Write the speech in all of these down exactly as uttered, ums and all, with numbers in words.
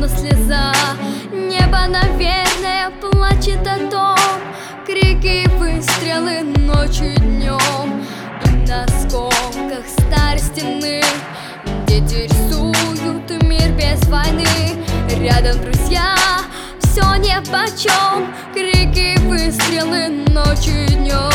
снова слеза. Небо, наверное, плачет о том. Крики и выстрелы ночью и днем. И на осколках старой стены дети рисуют мир без войны. Рядом друзья, все нипочем. Крики и выстрелы ночью и днем.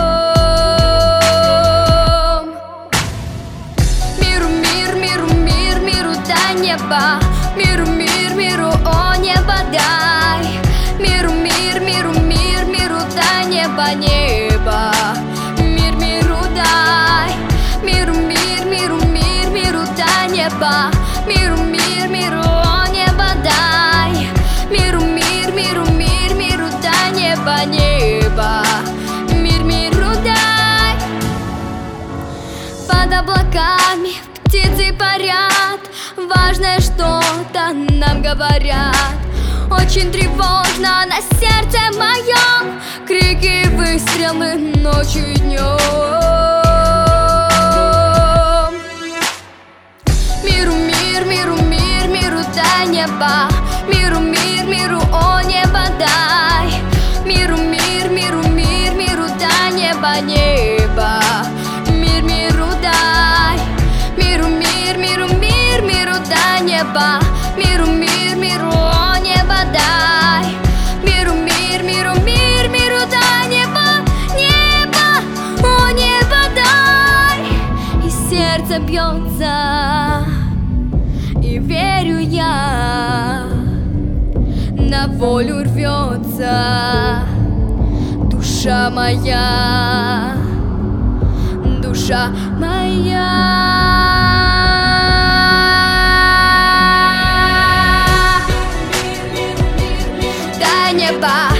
Миру, мир, миру, мир, миру дай небо. Миру, мир, миру, о небо дай. Миру, мир, миру, мир, миру дай небо, небо. Мир, миру дай. Миру, мир, миру, мир, миру дай небо. Миру, мир, миру, о небо дай. Миру, мир, миру, мир, миру дай небо, небо. Мир, миру дай. Под облаками птицы парят, важное что-то нам говорят. Очень тревожно на сердце моем. Крики и выстрелы ночью и днем. Миру, мир, миру, мир, миру дай небо. Миру, мир, миру, о небо дай. Миру, мир, миру, мир, миру дай небо, небо. Мир, миру дай. Миру, мир, миру, мир, миру дай небо. Миру, мир, миру, о небо дай. Миру, мир, миру, мир, миру дай небо, небо, о небо дай. И сердце бьется, и верю я, на волю рвется душа моя, душа моя. Дай небо,